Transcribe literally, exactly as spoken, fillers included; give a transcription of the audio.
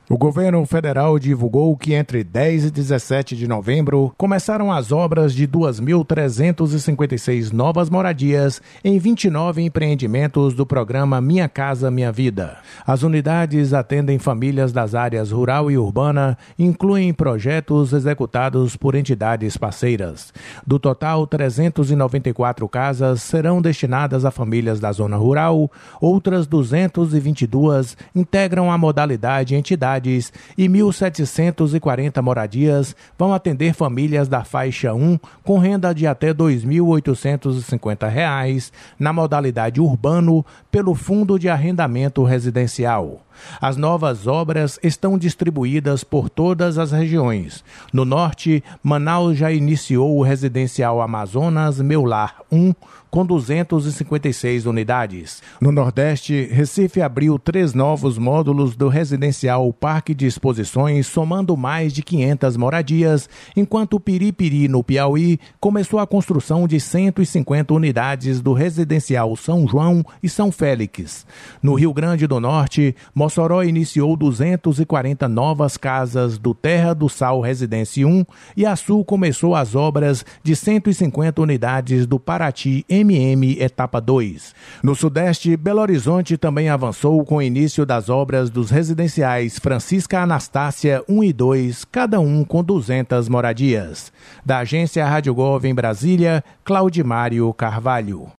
O governo federal divulgou que entre dez e dezessete de novembro começaram as obras de duas mil trezentas e cinquenta e seis novas moradias em vinte e nove empreendimentos do programa Minha Casa Minha Vida. As unidades atendem famílias das áreas rural e urbana e incluem projetos executados por entidades parceiras. Do total, trezentas e noventa e quatro casas serão destinadas a famílias da zona rural, outras duzentas e vinte e duas integram a modalidade entidade e mil setecentas e quarenta moradias vão atender famílias da faixa um com renda de até dois mil oitocentos e cinquenta reais na modalidade urbano pelo Fundo de Arrendamento Residencial. As novas obras estão distribuídas por todas as regiões. No norte, Manaus já iniciou o residencial Amazonas Meu Lar um, com duzentas e cinquenta e seis unidades. No nordeste, Recife abriu três novos módulos do residencial Parque de Exposições, somando mais de quinhentas moradias, enquanto Piripiri, no Piauí, começou a construção de cento e cinquenta unidades do residencial São João e São Félix. No Rio Grande do Norte, Mossoró iniciou duzentas e quarenta novas casas do Terra do Sal Residência um e Açu começou as obras de cento e cinquenta unidades do Paraty M M Etapa dois. No Sudeste, Belo Horizonte também avançou com o início das obras dos residenciais Francisca Anastácia um e dois, cada um com duzentas moradias. Da agência Rádio Gov em Brasília, Claudimário Carvalho.